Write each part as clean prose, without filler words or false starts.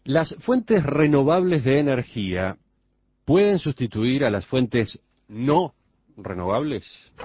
¿Las fuentes renovables de energía pueden sustituir a las fuentes no renovables?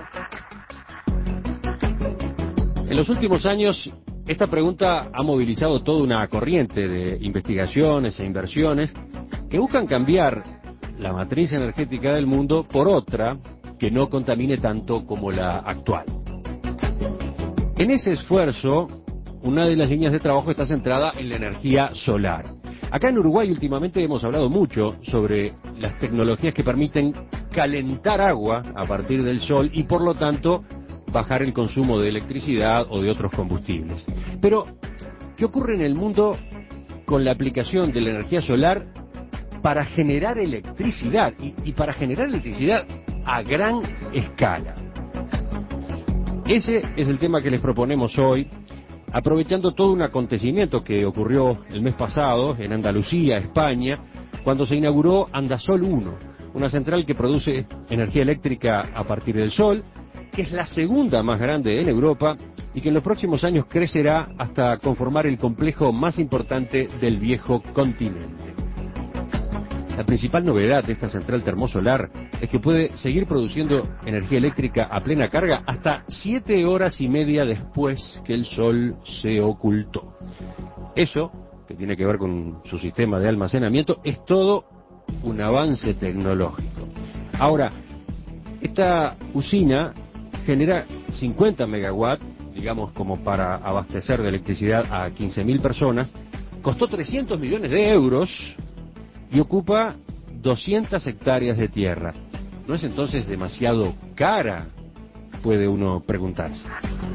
En los últimos años, esta pregunta ha movilizado toda una corriente de investigaciones e inversiones que buscan cambiar la matriz energética del mundo por otra que no contamine tanto como la actual. En ese esfuerzo, una de las líneas de trabajo está centrada en la energía solar. Acá en Uruguay últimamente hemos hablado mucho sobre las tecnologías que permiten calentar agua a partir del sol y por lo tanto bajar el consumo de electricidad o de otros combustibles. Pero, ¿qué ocurre en el mundo con la aplicación de la energía solar para generar electricidad y para generar electricidad a gran escala? Ese es el tema que les proponemos hoy, aprovechando todo un acontecimiento que ocurrió el mes pasado en Andalucía, España, cuando se inauguró Andasol 1, una central que produce energía eléctrica a partir del sol, que es la segunda más grande en Europa y que en los próximos años crecerá hasta conformar el complejo más importante del viejo continente. La principal novedad de esta central termosolar es que puede seguir produciendo energía eléctrica a plena carga hasta 7 horas y media después que el sol se ocultó. Eso, que tiene que ver con su sistema de almacenamiento, es todo un avance tecnológico. Ahora, esta usina genera 50 megawatts, digamos como para abastecer de electricidad a 15.000 personas, costó 300 millones de euros y ocupa 200 hectáreas de tierra. ¿No es entonces demasiado cara? Puede uno preguntarse.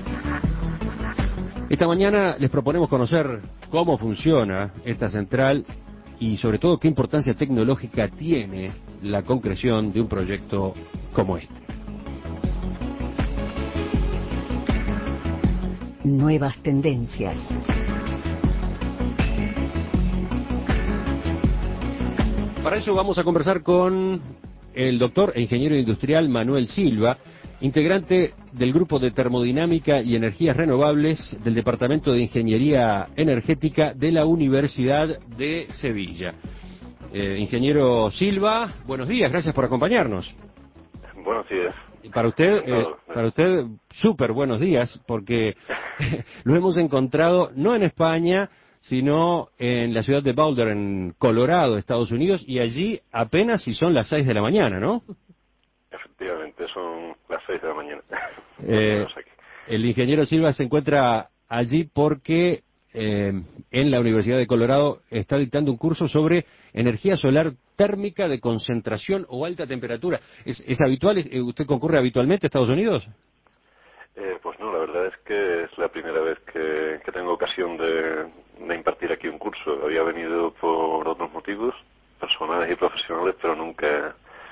Esta mañana les proponemos conocer cómo funciona esta central y sobre todo qué importancia tecnológica tiene la concreción de un proyecto como este. Nuevas tendencias. Para eso vamos a conversar con el doctor e ingeniero industrial Manuel Silva, integrante del Grupo de Termodinámica y Energías Renovables del Departamento de Ingeniería Energética de la Universidad de Sevilla. Ingeniero Silva, buenos días, gracias por acompañarnos. Buenos días. Para usted, súper buenos días, porque lo hemos encontrado no en España, sino en la ciudad de Boulder, en Colorado, Estados Unidos, y allí apenas si son las 6 de la mañana, ¿no? Efectivamente, son las 6 de la mañana. El ingeniero Silva se encuentra allí porque en la Universidad de Colorado está dictando un curso sobre energía solar térmica de concentración o alta temperatura. ¿Es habitual? ¿Usted concurre habitualmente a Estados Unidos? Pues no, la verdad es que es la primera vez que tengo ocasión de impartir aquí un curso. Había venido por otros motivos, personales y profesionales, pero nunca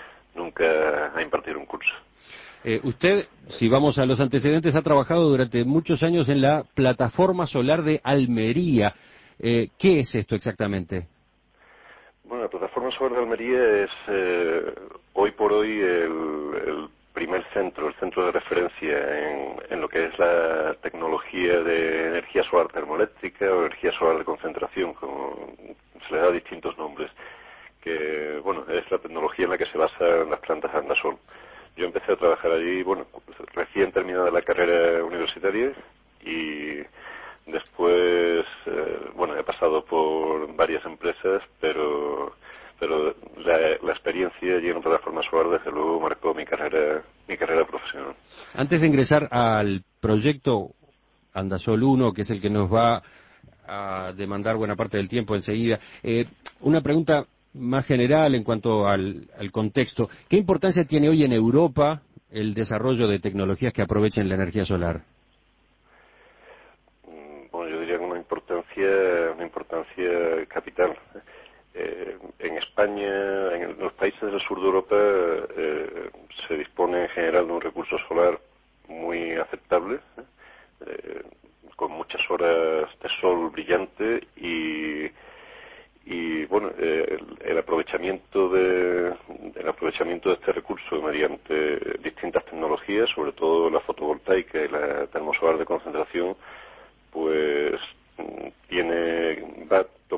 a impartir un curso. Usted, si vamos a los antecedentes, ha trabajado durante muchos años en la plataforma solar de Almería. ¿Qué es esto exactamente? Bueno, la plataforma solar de Almería es hoy por hoy el primer centro, el centro de referencia en lo que es la tecnología de energía solar termoeléctrica o energía solar de concentración, como se le da distintos nombres, que bueno, es la tecnología en la que se basan las plantas Andasol. Yo empecé a trabajar allí, bueno, recién terminada la carrera universitaria y después, bueno, he pasado por varias empresas, pero la experiencia allí en plataforma solar desde luego marcó mi carrera profesional. Antes de ingresar al proyecto Andasol 1, que es el que nos va a demandar buena parte del tiempo enseguida, una pregunta más general en cuanto al contexto. ¿Qué importancia tiene hoy en Europa el desarrollo de tecnologías que aprovechen la energía solar? Bueno, yo diría que una importancia capital. En España, en los países del sur de Europa, se dispone en general de un recurso solar muy aceptable, con muchas horas de sol brillante y bueno, el aprovechamiento de este recurso mediante distintas tecnologías, sobre todo la fotovoltaica y la termosolar de concentración, pues va a tomar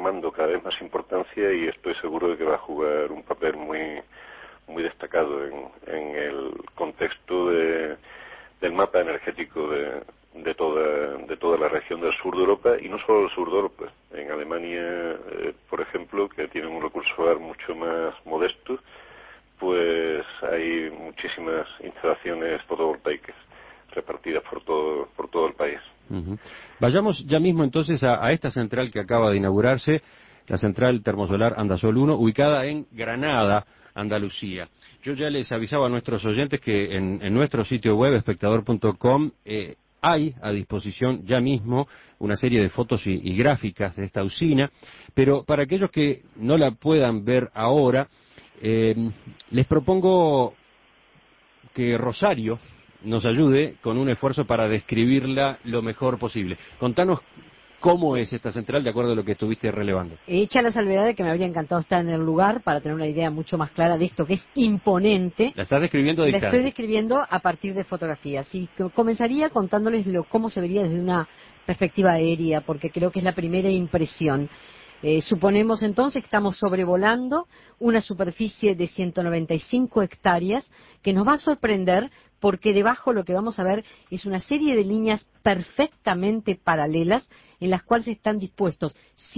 tomando cada vez más importancia y estoy seguro de que va a jugar un papel muy destacado en el contexto del mapa energético de toda la región del sur de Europa, y no solo del sur de Europa. En Alemania, por ejemplo, que tienen un recurso solar mucho más modesto, pues hay muchísimas instalaciones fotovoltaicas repartidas por todo el país. Uh-huh. Vayamos ya mismo entonces a esta central que acaba de inaugurarse, la central termosolar Andasol 1, ubicada en Granada, Andalucía. Yo ya les avisaba a nuestros oyentes que en nuestro sitio web, espectador.com, hay a disposición ya mismo una serie de fotos y gráficas de esta usina, pero para aquellos que no la puedan ver ahora, les propongo que Rosario nos ayude con un esfuerzo para describirla lo mejor posible. Contanos cómo es esta central de acuerdo a lo que estuviste relevando. Hecha la salvedad de que me habría encantado estar en el lugar para tener una idea mucho más clara de esto que es imponente. La estás describiendo a La distancia. estoy describiendo a partir de fotografías. Y comenzaría contándoles cómo se vería desde una perspectiva aérea, porque creo que es la primera impresión. Suponemos entonces que estamos sobrevolando una superficie de 195 hectáreas que nos va a sorprender porque debajo lo que vamos a ver es una serie de líneas perfectamente paralelas en las cuales están dispuestos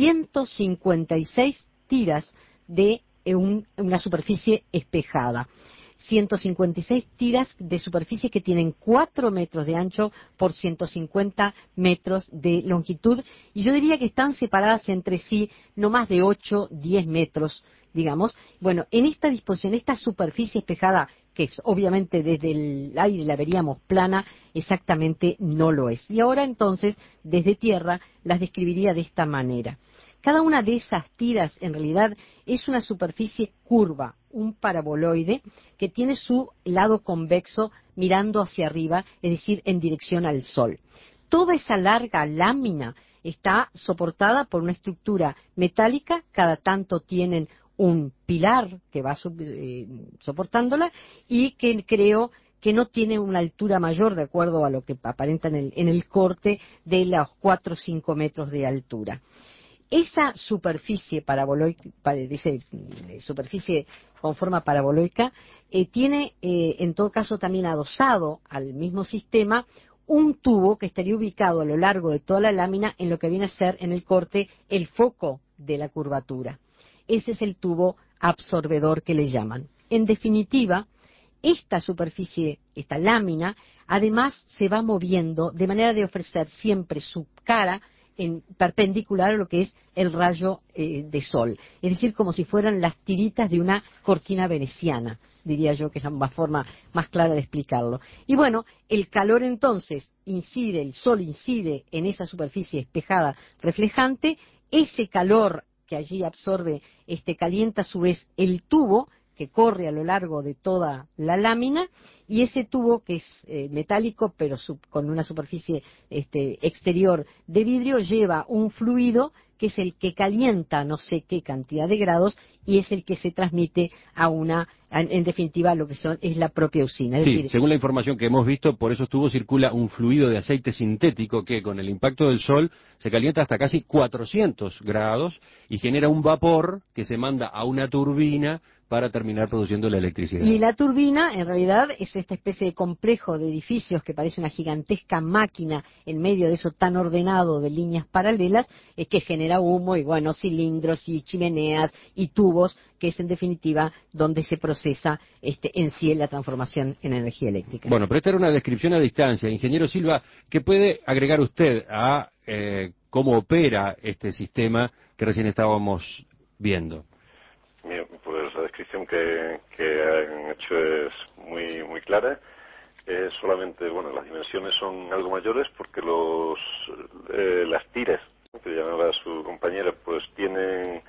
156 tiras de una superficie espejada. 156 tiras de superficie que tienen 4 metros de ancho por 150 metros de longitud, y yo diría que están separadas entre sí no más de 8, 10 metros, digamos. Bueno, en esta disposición, esta superficie espejada, que obviamente desde el aire la veríamos plana, exactamente no lo es. Y ahora entonces, desde tierra, las describiría de esta manera. Cada una de esas tiras, en realidad, es una superficie curva, un paraboloide, que tiene su lado convexo mirando hacia arriba, es decir, en dirección al Sol. Toda esa larga lámina está soportada por una estructura metálica, cada tanto tienen un pilar que va soportándola, y que creo que no tiene una altura mayor, de acuerdo a lo que aparenta en el corte, de los 4 o 5 metros de altura. Esa superficie paraboloica, superficie con forma paraboloica, tiene en todo caso también adosado al mismo sistema un tubo que estaría ubicado a lo largo de toda la lámina en lo que viene a ser en el corte el foco de la curvatura. Ese es el tubo absorbedor que le llaman. En definitiva, esta superficie, esta lámina, además se va moviendo de manera de ofrecer siempre su cara en perpendicular a lo que es el rayo de sol, es decir, como si fueran las tiritas de una cortina veneciana, diría yo, que es la forma más clara de explicarlo. Y bueno, el calor entonces incide, el sol incide en esa superficie espejada reflejante, ese calor que allí absorbe, calienta a su vez el tubo que corre a lo largo de toda la lámina, y ese tubo que es metálico pero con una superficie exterior de vidrio lleva un fluido que es el que calienta no sé qué cantidad de grados y es el que se transmite en definitiva lo que es la propia usina. Es decir, según la información que hemos visto, por esos tubos circula un fluido de aceite sintético que con el impacto del sol se calienta hasta casi 400 grados y genera un vapor que se manda a una turbina para terminar produciendo la electricidad. Y la turbina, en realidad, es esta especie de complejo de edificios que parece una gigantesca máquina en medio de eso tan ordenado de líneas paralelas, que genera humo y, bueno, cilindros y chimeneas y tubos, que es en definitiva donde se procesa en sí la transformación en energía eléctrica. Bueno, pero esta era una descripción a distancia. Ingeniero Silva, ¿qué puede agregar usted a cómo opera este sistema que recién estábamos viendo? Bien, pues la descripción que han hecho es muy clara. Solamente, bueno, las dimensiones son algo mayores porque las tiras que llamaba su compañera, pues tienen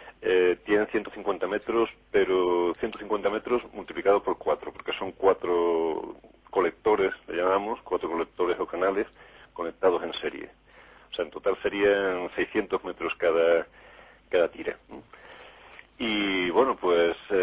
150 metros, pero 150 metros multiplicado por 4, porque son 4 colectores, le llamamos, 4 colectores o canales conectados en serie. O sea, en total serían 600 metros cada tira. Y bueno, pues el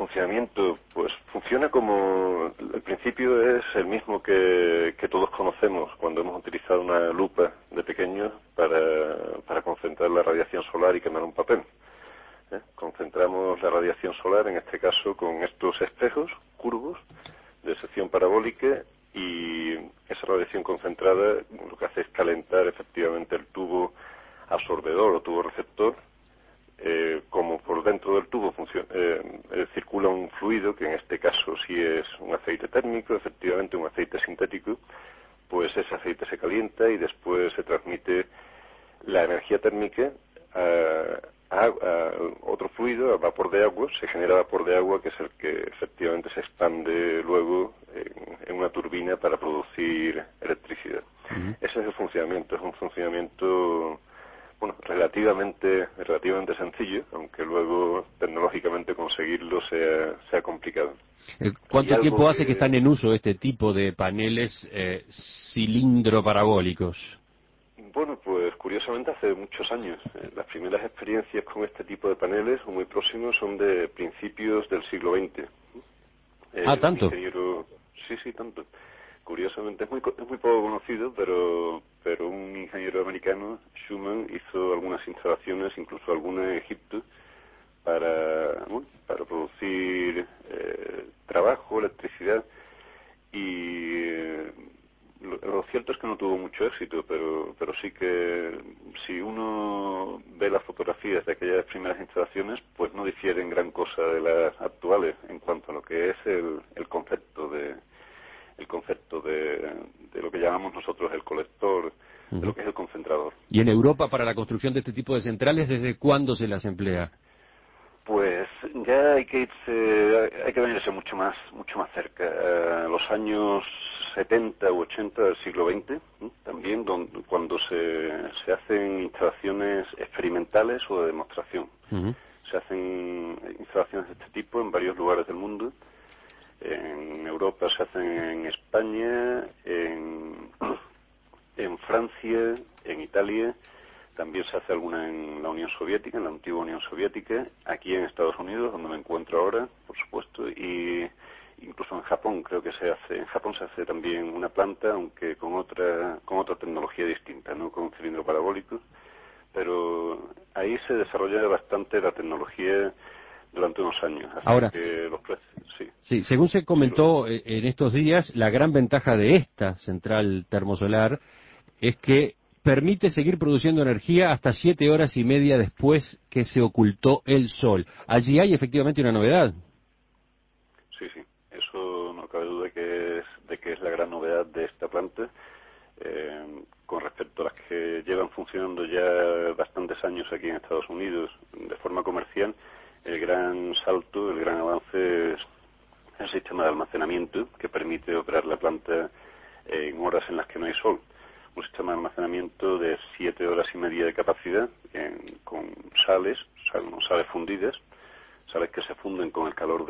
funcionamiento, pues funciona como... El principio es el mismo que todos conocemos cuando hemos utilizado una lupa de pequeños para concentrar la radiación solar y quemar un papel. Concentramos la radiación solar, en este caso, con estos espejos curvos de sección parabólica, y esa radiación concentrada lo que hace es calentar efectivamente el tubo absorbedor o tubo receptor. Como por dentro del tubo circula un fluido, que en este caso sí es un aceite térmico, efectivamente un aceite sintético, pues ese aceite se calienta y después se transmite la energía térmica a otro fluido, a vapor de agua. Se genera vapor de agua, que es el que efectivamente se expande luego en una turbina para producir electricidad. Ese es el funcionamiento, es un funcionamiento relativamente sencillo, aunque luego tecnológicamente conseguirlo sea complicado. ¿Cuánto tiempo hace que están en uso este tipo de paneles cilindro parabólicos? Bueno, pues curiosamente hace muchos años. Las primeras experiencias con este tipo de paneles, muy próximos, son de principios del siglo XX. ¿Tanto? Sí, tanto. Curiosamente es muy poco conocido, pero un ingeniero americano, Schumann, hizo algunas instalaciones, incluso alguna en Egipto, para producir trabajo, electricidad, y lo cierto es que no tuvo mucho éxito, pero sí que si uno ve las fotografías de aquellas primeras instalaciones, pues no difieren gran cosa de las actuales en cuanto a lo que es el concepto de lo que llamamos nosotros el colector, de lo que es el concentrador. ¿Y en Europa, para la construcción de este tipo de centrales, desde cuándo se las emplea? Pues ya hay que venirse mucho más cerca. Los años 70 u 80 del siglo XX, también cuando se hacen instalaciones experimentales o de demostración. Se hacen instalaciones de este tipo en varios lugares del mundo. En Europa se hacen en España, en Francia, en Italia. También se hace alguna en la Unión Soviética, en la antigua Unión Soviética, aquí en Estados Unidos, donde me encuentro ahora, por supuesto, y incluso en Japón creo que se hace. En Japón se hace también una planta, aunque con otra tecnología distinta, no con un cilindro parabólico, pero ahí se desarrolla bastante la tecnología durante unos años. Así Ahora, que los precios, sí, según se comentó en estos días, la gran ventaja de esta central termosolar es que permite seguir produciendo energía hasta 7 horas y media después que se ocultó el sol. Allí hay efectivamente una novedad. Sí, eso no cabe duda de que es la gran novedad de esta planta. Con respecto a las que llevan funcionando ya bastantes años aquí en Estados Unidos de forma comercial, el gran salto, el gran avance es el sistema de almacenamiento que permite operar la planta en horas en las que no hay sol. Un sistema de almacenamiento de 7 horas y media de capacidad, con sales fundidas, sales que se funden con el calor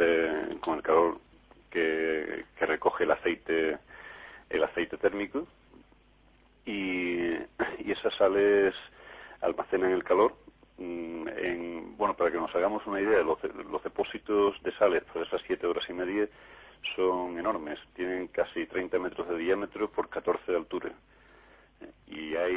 que recoge el aceite térmico, y esas sales almacenan el calor. Para que nos hagamos una idea, los depósitos de sales por esas 7 horas y media son enormes, tienen casi 30 metros de diámetro por 14 de altura. Y hay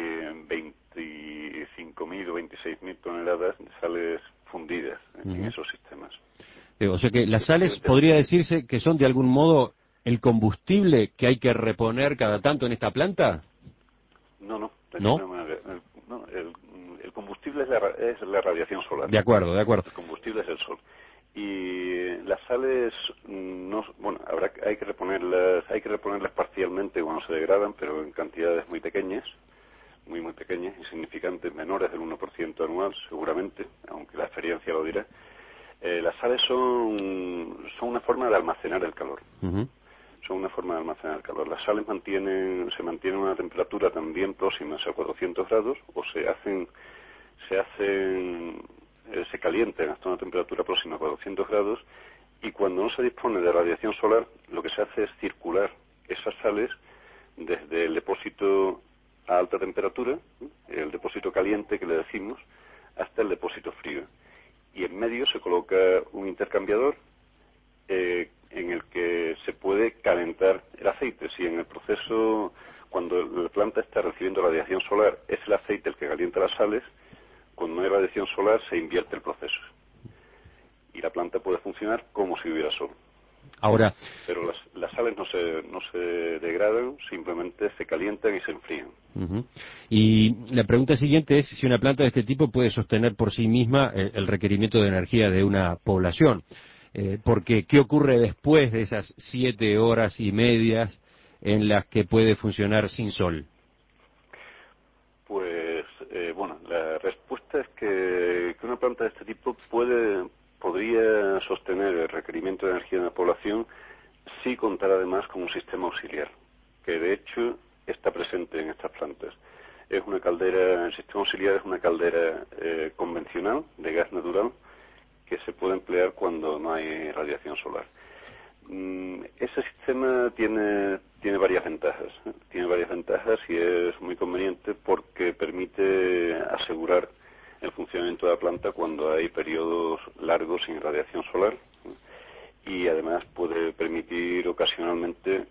25.000 o 26.000 toneladas de sales fundidas en esos sistemas. O sea que las sales podría decirse que son de algún modo el combustible que hay que reponer cada tanto en esta planta. No. ¿No? El combustible es la radiación solar. De acuerdo. El combustible es el sol. Y las sales hay que reponerlas parcialmente cuando se degradan, pero en cantidades muy pequeñas, muy pequeñas, insignificantes, menores del 1% anual seguramente, aunque la experiencia lo dirá. Las sales son una forma de almacenar el calor. Son una forma de almacenar el calor. Las sales se mantienen a una temperatura también próxima a 400 grados, o se calientan hasta una temperatura próxima a 400 grados, y cuando no se dispone de radiación solar, lo que se hace es circular esas sales desde el depósito a alta temperatura, el depósito caliente que le decimos, hasta el depósito frío. y en medio se coloca un intercambiador en el que se puede calentar el aceite. Si en el proceso, cuando la planta está recibiendo radiación solar, es el aceite el que calienta las sales, cuando no hay radiación solar se invierte el proceso. Y la planta puede funcionar como si hubiera sol. Ahora, pero las sales no se degradan, simplemente se calientan y se enfrían. Y la pregunta siguiente es si una planta de este tipo puede sostener por sí misma el requerimiento de energía de una población. Porque, ¿qué ocurre después de esas 7 horas y medias en las que puede funcionar sin sol? Pues, bueno, la respuesta es que una planta de este tipo podría sostener el requerimiento de energía de una población si contara además con un sistema auxiliar, que de hecho está presente en estas plantas. Es una caldera, el sistema auxiliar es una caldera convencional de gas natural que se puede emplear cuando no hay radiación solar. Ese sistema tiene varias ventajas. Tiene varias ventajas y es muy conveniente porque permite asegurar el funcionamiento de la planta cuando hay periodos largos sin radiación solar, y además puede permitir ocasionalmente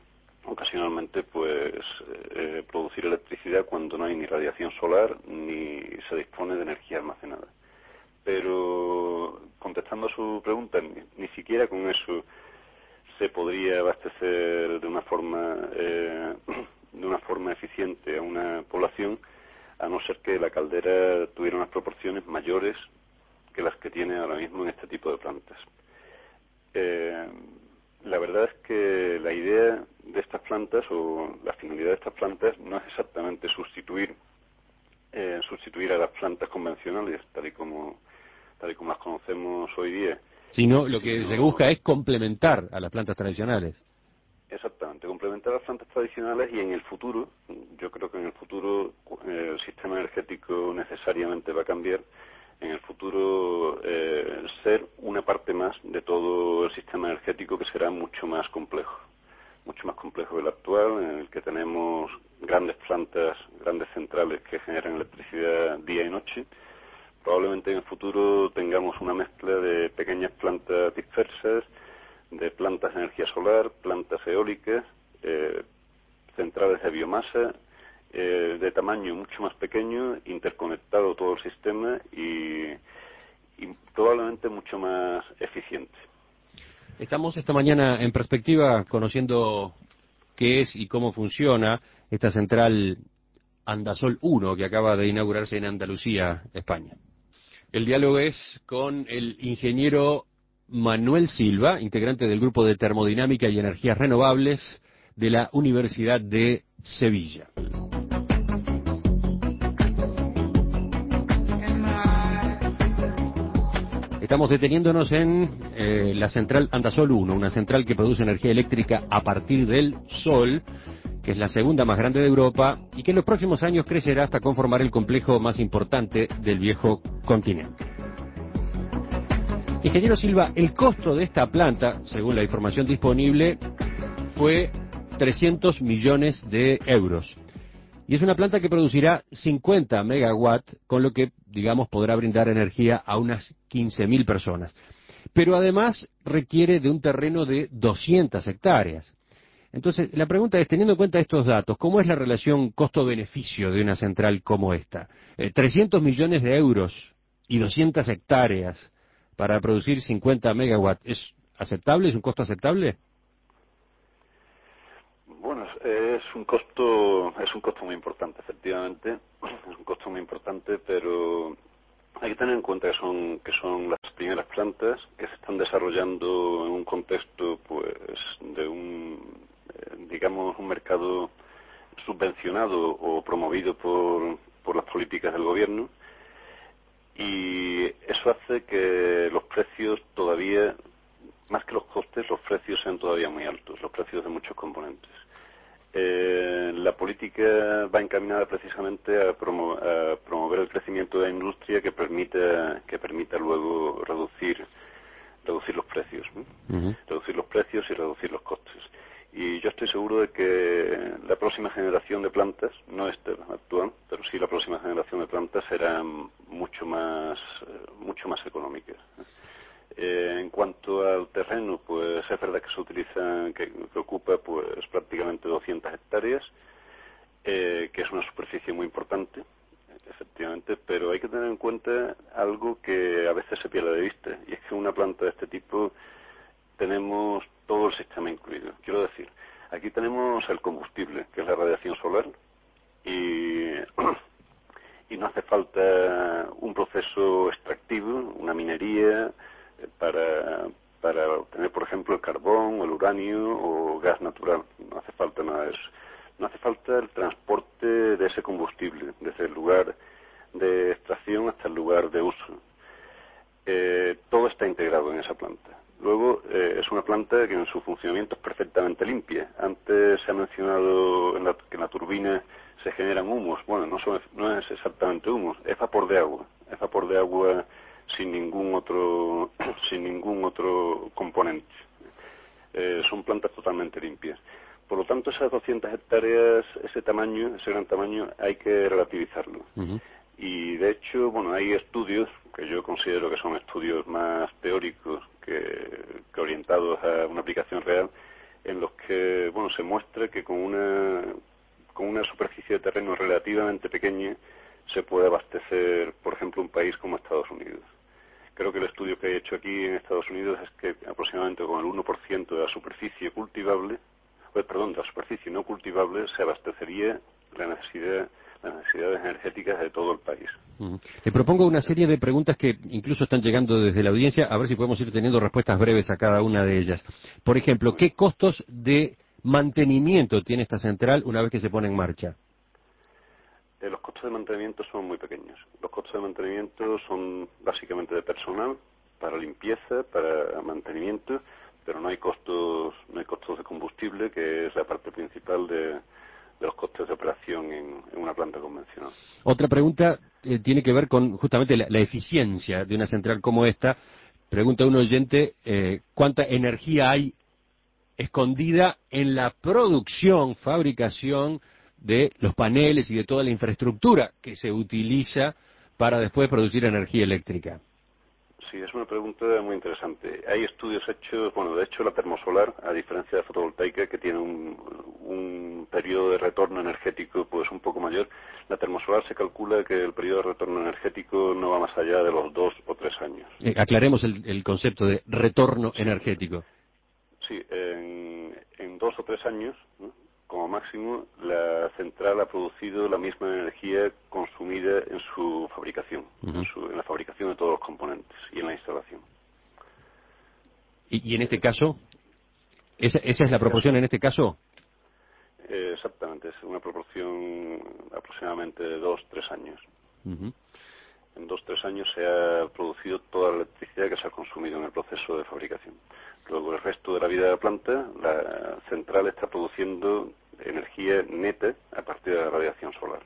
pues producir electricidad cuando no hay ni radiación solar ni se dispone de energía almacenada. Pero contestando a su pregunta, ni siquiera con eso se podría abastecer de una forma eficiente a una población, a no ser que la caldera tuviera unas proporciones mayores que las que tiene ahora mismo en este tipo de plantas. La verdad es que la idea de estas plantas o la finalidad de estas plantas no es exactamente sustituir a las plantas convencionales tal y como las conocemos hoy día. Sino lo que se busca es complementar a las plantas tradicionales. Exactamente, complementar a las plantas tradicionales, y en el futuro, yo creo que en el futuro el sistema energético necesariamente va a cambiar. En el futuro ser una parte más de todo el sistema energético, que será mucho más complejo que el actual, en el que tenemos grandes plantas, grandes centrales que generan electricidad día y noche. Probablemente en el futuro tengamos una mezcla de pequeñas plantas dispersas, de plantas de energía solar, plantas eólicas, centrales de biomasa, de tamaño mucho más pequeño, interconectado todo el sistema y probablemente mucho más eficiente. Estamos esta mañana en Perspectiva conociendo qué es y cómo funciona esta central Andasol 1 que acaba de inaugurarse en Andalucía, España. El diálogo es con el ingeniero Manuel Silva, integrante del Grupo de Termodinámica y Energías Renovables de la Universidad de Sevilla. Estamos deteniéndonos en la central Andasol 1, una central que produce energía eléctrica a partir del sol, que es la segunda más grande de Europa y que en los próximos años crecerá hasta conformar el complejo más importante del viejo continente. Ingeniero Silva, el costo de esta planta, según la información disponible, fue 300 millones de euros. Y es una planta que producirá 50 megawatts, con lo que, digamos, podrá brindar energía a unas 15.000 personas. Pero además requiere de un terreno de 200 hectáreas. Entonces, la pregunta es, teniendo en cuenta estos datos, ¿cómo es la relación costo-beneficio de una central como esta? 300 millones de euros y 200 hectáreas para producir 50 megawatts, ¿es aceptable? ¿Es un costo aceptable? Bueno, es un costo muy importante, efectivamente, es un costo muy importante, pero hay que tener en cuenta que son las primeras plantas que se están desarrollando en un contexto, pues, de digamos, un mercado subvencionado o promovido por las políticas del gobierno, y eso hace que los precios todavía, más que los costes, los precios sean todavía muy altos, los precios de muchos componentes. La política va encaminada precisamente a promover el crecimiento de la industria que permita luego reducir los precios, ¿no? Reducir los precios y reducir los costes. Y yo estoy seguro de que la próxima generación de plantas, no esta actual, pero sí la próxima generación de plantas será mucho más mucho más económicas. En cuanto al terreno, pues es verdad que se utiliza, que ocupa pues prácticamente 200 hectáreas, que es una superficie muy importante, efectivamente, pero hay que tener en cuenta algo que a veces se pierde de vista, y es que en una planta de este tipo tenemos todo el sistema incluido. Quiero decir, aquí tenemos el combustible, que es la radiación solar, y no hace falta un proceso extractivo, una minería, para obtener, por ejemplo, el carbón, el uranio o gas natural. No hace falta nada de eso. No hace falta el transporte de ese combustible, desde el lugar de extracción hasta el lugar de uso. Todo está integrado en esa planta. Luego, es una planta que en su funcionamiento es perfectamente limpia. Antes se ha mencionado que en la turbina se generan humos. Bueno, no es exactamente humos, es vapor de agua. Es vapor de agua sin ningún otro componente. Son plantas totalmente limpias. Por lo tanto, esas 200 hectáreas, ese gran tamaño, hay que relativizarlo. Uh-huh. Y de hecho, bueno, hay estudios que yo considero que son estudios más teóricos que orientados a una aplicación real, en los que, bueno, se muestra que con una superficie de terreno relativamente pequeña se puede abastecer, por ejemplo, un país como Estados Unidos. Creo que el estudio que he hecho aquí en Estados Unidos es que aproximadamente con el 1% de la superficie cultivable, de la superficie no cultivable, se abastecería las necesidades energéticas de todo el país. Uh-huh. Le propongo una serie de preguntas que incluso están llegando desde la audiencia, a ver si podemos ir teniendo respuestas breves a cada una de ellas. Por ejemplo, ¿qué costos de mantenimiento tiene esta central una vez que se pone en marcha? Los costos de mantenimiento son muy pequeños. Los costos de mantenimiento son básicamente de personal, para limpieza, para mantenimiento, pero no hay costos de combustible, que es la parte principal de los costes de operación en una planta convencional. Otra pregunta tiene que ver con justamente la eficiencia de una central como esta. Pregunta un oyente, ¿cuánta energía hay escondida en la fabricación de los paneles y de toda la infraestructura que se utiliza para después producir energía eléctrica? Sí, es una pregunta muy interesante. Hay estudios hechos, de hecho la termosolar, a diferencia de la fotovoltaica, que tiene un periodo de retorno energético pues un poco mayor, la termosolar se calcula que el periodo de retorno energético no va más allá de los 2 o 3 años. Aclaremos el concepto de retorno energético. Sí, en 2 o 3 años, ¿no?, como máximo, la central ha producido la misma energía consumida en su fabricación, uh-huh, en la fabricación de todos los componentes y en la instalación. ¿Y en este caso? ¿Esa es la proporción en este caso? Exactamente, es una proporción aproximadamente de 2-3 años. Uh-huh. En 2-3 años se ha producido toda la electricidad que se ha consumido en el proceso de fabricación. Luego, el resto de la vida de la planta, la central está produciendo energía neta a partir de la radiación solar.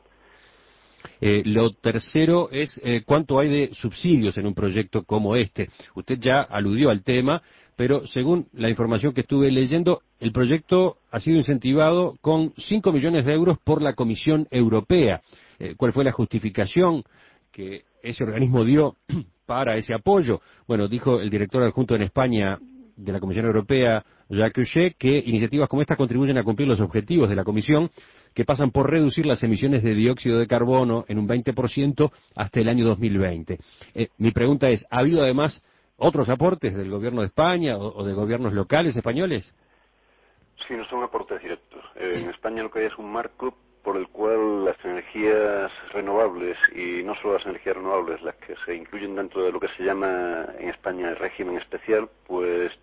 Lo tercero es cuánto hay de subsidios en un proyecto como este. Usted ya aludió al tema, pero según la información que estuve leyendo, el proyecto ha sido incentivado con 5 millones de euros por la Comisión Europea. ¿Cuál fue la justificación que ese organismo dio para ese apoyo? Bueno, dijo el director adjunto en España de la Comisión Europea, Jacques Huchet, que iniciativas como esta contribuyen a cumplir los objetivos de la Comisión, que pasan por reducir las emisiones de dióxido de carbono en un 20% hasta el año 2020. Mi pregunta es, ¿ha habido además otros aportes del gobierno de España o de gobiernos locales españoles? Sí, no son aportes directos. En España lo que hay es un marco por el cual las energías renovables, y no solo las energías renovables, las que se incluyen dentro de lo que se llama en España el régimen especial, pues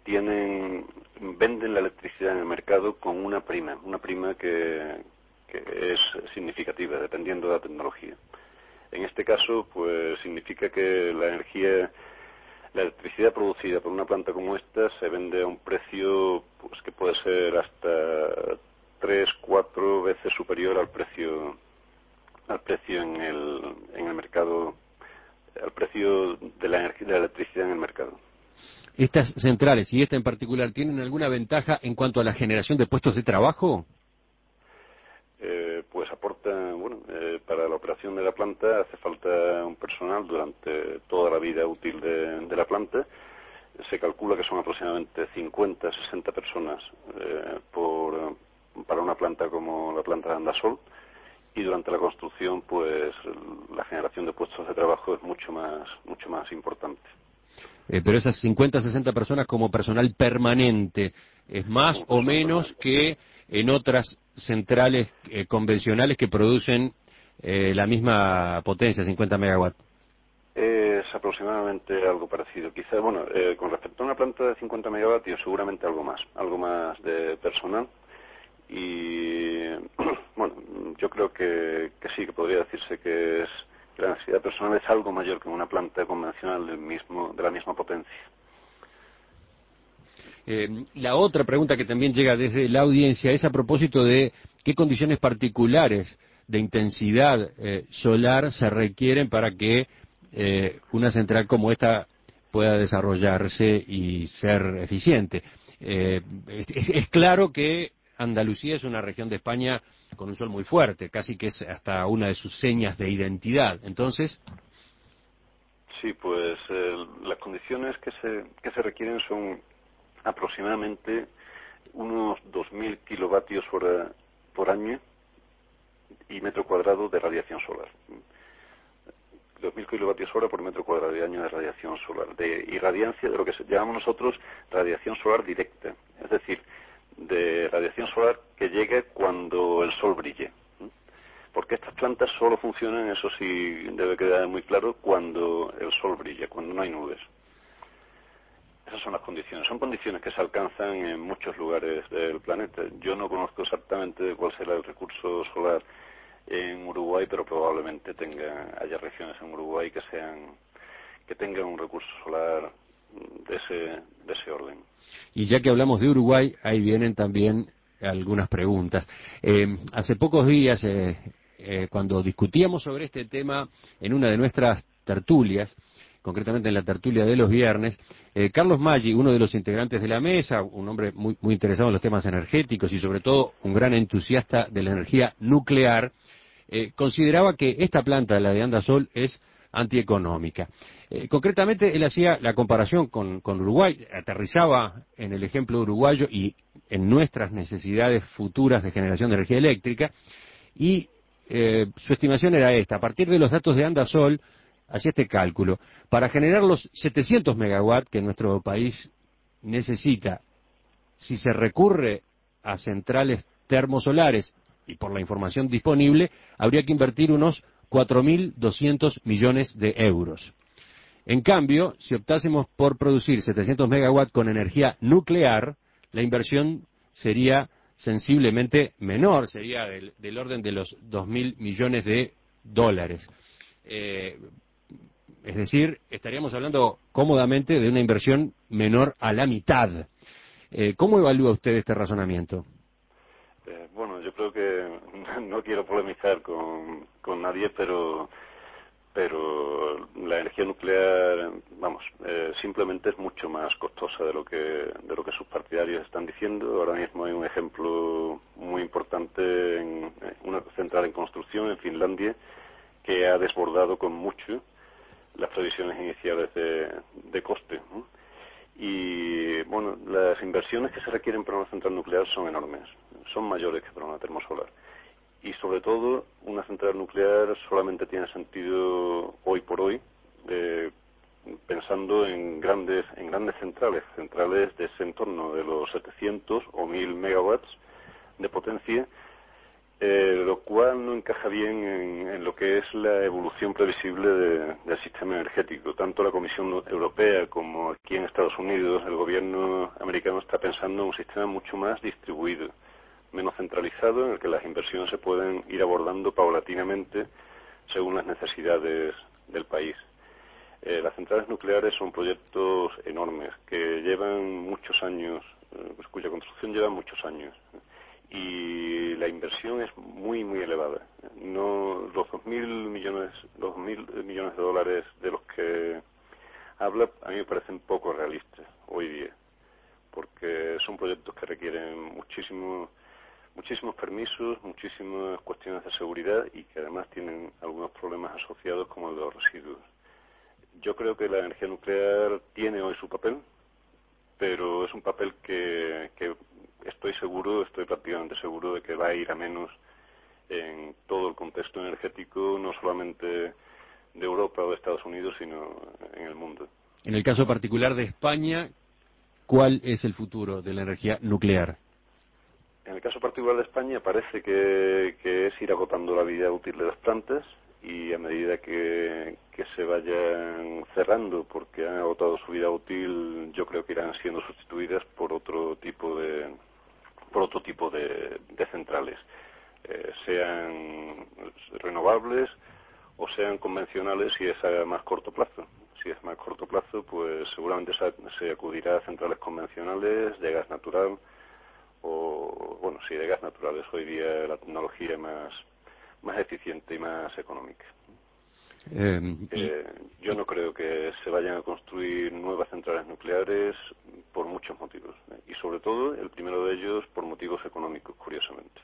venden la electricidad en el mercado con una prima que es significativa, dependiendo de la tecnología. En este caso, pues significa que la electricidad producida por una planta como esta se vende a un precio pues que puede ser hasta 3-4 veces superior al precio en el mercado, al precio de la electricidad en el mercado. ¿Estas centrales y esta en particular tienen alguna ventaja en cuanto a la generación de puestos de trabajo? pues aporta, para la operación de la planta hace falta un personal durante toda la vida útil de la planta. Se calcula que son aproximadamente 50, 60 personas para una planta como la planta de Andasol, y durante la construcción pues la generación de puestos de trabajo es mucho más importante. Pero esas 50, 60 personas como personal permanente, ¿es más o menos que en otras centrales convencionales que producen la misma potencia, 50 megawatts? Es aproximadamente algo parecido. Quizá, con respecto a una planta de 50 megavatios, seguramente algo más de personal. Y, yo creo que sí, que podría decirse que la necesidad personal es algo mayor que en una planta convencional de la misma potencia. La otra pregunta que también llega desde la audiencia es a propósito de qué condiciones particulares de intensidad solar se requieren para que una central como esta pueda desarrollarse y ser eficiente. Es claro que Andalucía es una región de España con un sol muy fuerte, casi que es hasta una de sus señas de identidad. Entonces, sí, pues las condiciones que se requieren son aproximadamente unos 2.000 kilovatios hora por año y metro cuadrado de radiación solar. 2.000 kilovatios hora por metro cuadrado de año de radiación solar, de irradiancia, de lo que llamamos nosotros radiación solar directa, es decir, de radiación solar que llegue cuando el sol brille. Porque estas plantas solo funcionan, eso sí debe quedar muy claro, cuando el sol brilla, cuando no hay nubes. Esas son las condiciones. Son condiciones que se alcanzan en muchos lugares del planeta. Yo no conozco exactamente cuál será el recurso solar en Uruguay, pero probablemente haya regiones en Uruguay que tengan un recurso solar de ese orden. Y ya que hablamos de Uruguay, ahí vienen también algunas preguntas. Hace pocos días, cuando discutíamos sobre este tema en una de nuestras tertulias, concretamente en la tertulia de los viernes, Carlos Maggi, uno de los integrantes de la mesa, un hombre muy interesado en los temas energéticos y sobre todo un gran entusiasta de la energía nuclear, consideraba que esta planta, la de Andasol, es antieconómica. Concretamente, él hacía la comparación con Uruguay, aterrizaba en el ejemplo uruguayo y en nuestras necesidades futuras de generación de energía eléctrica, y su estimación era esta: a partir de los datos de Andasol, hacía este cálculo: para generar los 700 megawatts que nuestro país necesita, si se recurre a centrales termosolares, y por la información disponible, habría que invertir unos 4.200 millones de euros. En cambio, si optásemos por producir 700 megawatts con energía nuclear, la inversión sería sensiblemente menor, sería del orden de los 2.000 millones de dólares. Es decir, estaríamos hablando cómodamente de una inversión menor a la mitad. ¿Cómo evalúa usted este razonamiento? Yo creo que no quiero polemizar con nadie, pero la energía nuclear, simplemente es mucho más costosa de lo que sus partidarios están diciendo. Ahora mismo hay un ejemplo muy importante en una central en construcción en Finlandia que ha desbordado con mucho las previsiones iniciales de coste, ¿no? Y las inversiones que se requieren para una central nuclear son enormes, son mayores que para una termosolar. Y sobre todo, una central nuclear solamente tiene sentido hoy por hoy, pensando en grandes centrales de ese entorno de los 700 o 1.000 megawatts de potencia, lo cual no encaja bien en lo que es la evolución previsible del sistema energético. Tanto la Comisión Europea como aquí en Estados Unidos, el gobierno americano está pensando en un sistema mucho más distribuido, menos centralizado, en el que las inversiones se pueden ir abordando paulatinamente según las necesidades del país. Las centrales nucleares son proyectos enormes que llevan muchos años, cuya construcción lleva muchos años, y la inversión es muy elevada. No, los 2.000 millones de dólares de los que habla a mí me parecen poco realistas hoy día, porque son proyectos que requieren muchísimos permisos, muchísimas cuestiones de seguridad y que además tienen algunos problemas asociados como el de los residuos. Yo creo que la energía nuclear tiene hoy su papel, pero es un papel que estoy prácticamente seguro de que va a ir a menos en todo el contexto energético, no solamente de Europa o de Estados Unidos, sino en el mundo. En el caso particular de España, ¿cuál es el futuro de la energía nuclear? En el caso particular de España parece que es ir agotando la vida útil de las plantas y a medida que se vayan cerrando porque han agotado su vida útil, yo creo que irán siendo sustituidas por otro tipo de centrales, sean renovables o sean convencionales si es a más corto plazo. Si es más corto plazo, pues seguramente se acudirá a centrales convencionales de gas natural o, bueno, sí, de gas natural. Es hoy día la tecnología más eficiente y más económica. Yo no creo que se vayan a construir nuevas centrales nucleares por muchos motivos, y sobre todo, el primero de ellos, por motivos económicos, curiosamente.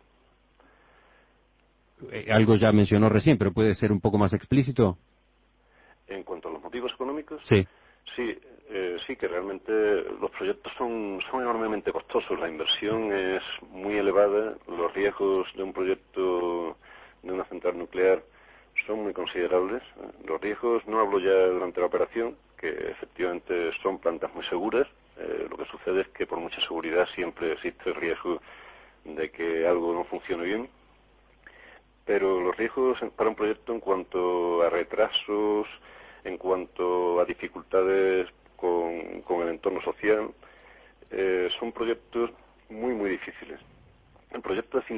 Algo ya mencionó recién, pero puede ser un poco más explícito. En cuanto a los motivos económicos, sí, que realmente los proyectos son enormemente costosos, la inversión es muy elevada, los riesgos de un proyecto de una central nuclear son muy considerables. Los riesgos, no hablo ya durante la operación, que efectivamente son plantas muy seguras. Lo que sucede es que por mucha seguridad siempre existe el riesgo de que algo no funcione bien. Pero los riesgos para un proyecto en cuanto a retrasos, en cuanto a dificultades con el entorno social, son proyectos muy difíciles. El proyecto de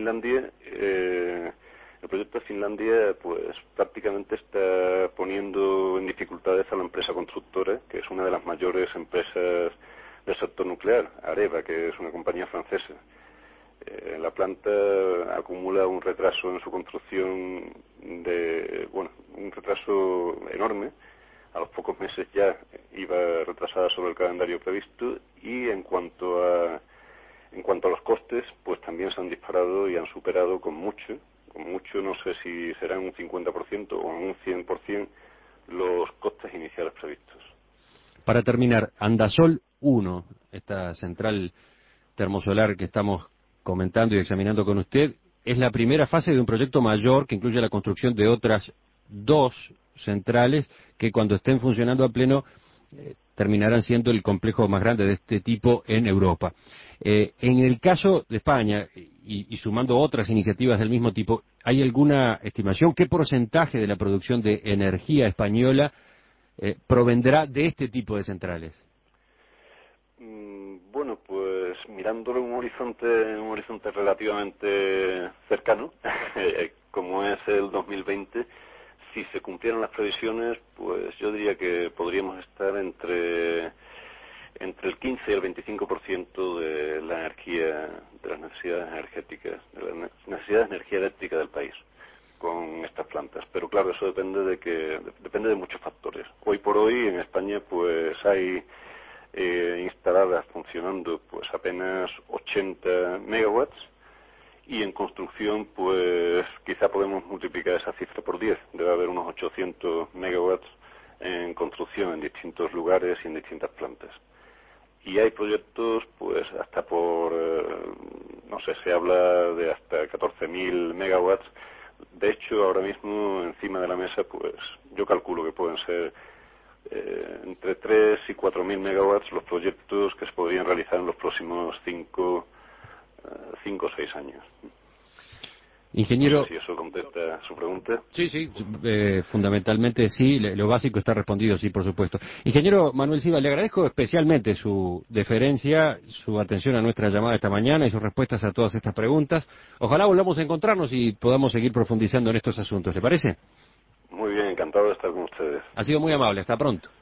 Finlandia, pues prácticamente está poniendo en dificultades a la empresa constructora, que es una de las mayores empresas del sector nuclear, Areva, que es una compañía francesa. La planta acumula un retraso en su construcción un retraso enorme. A los pocos meses ya iba retrasada sobre el calendario previsto y en cuanto a los costes, pues también se han disparado y han superado con mucho, no sé si serán un 50% o un 100% los costes iniciales previstos. Para terminar, Andasol 1, esta central termosolar que estamos comentando y examinando con usted, es la primera fase de un proyecto mayor que incluye la construcción de otras 2 centrales que cuando estén funcionando a pleno terminarán siendo el complejo más grande de este tipo en Europa. En el caso de España, y sumando otras iniciativas del mismo tipo, ¿hay alguna estimación? ¿Qué porcentaje de la producción de energía española provendrá de este tipo de centrales? Bueno, pues mirándolo en un horizonte relativamente cercano, como es el 2020, si se cumplieran las previsiones, pues yo diría que podríamos estar entre el 15 y el 25% de la energía, de las necesidades energéticas, de las necesidades de energía eléctrica del país con estas plantas. Pero claro, eso depende de muchos factores. Hoy por hoy en España pues hay instaladas funcionando pues apenas 80 megawatts y en construcción pues quizá podemos multiplicar esa cifra por 10. Debe haber unos 800 megawatts en construcción en distintos lugares y en distintas plantas. Y hay proyectos pues hasta por, se habla de hasta 14.000 megawatts. De hecho, ahora mismo encima de la mesa pues yo calculo que pueden ser entre 3 y 4.000 megawatts los proyectos que se podrían realizar en los próximos 5 o 6 años. Ingeniero... No sé si eso contesta su pregunta. Sí, fundamentalmente sí, lo básico está respondido, sí, por supuesto. Ingeniero Manuel Silva, le agradezco especialmente su deferencia, su atención a nuestra llamada esta mañana y sus respuestas a todas estas preguntas. Ojalá volvamos a encontrarnos y podamos seguir profundizando en estos asuntos, ¿le parece? Muy bien, encantado de estar con ustedes. Ha sido muy amable, hasta pronto.